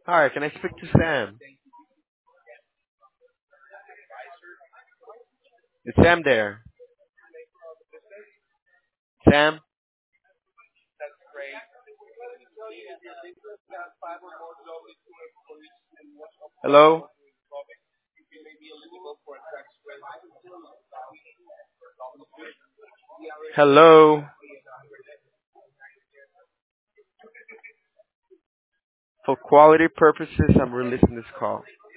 Hi, can I speak to Sam? Is Sam there? Sam? Hello? Hello? For quality purposes, I'm releasing this call.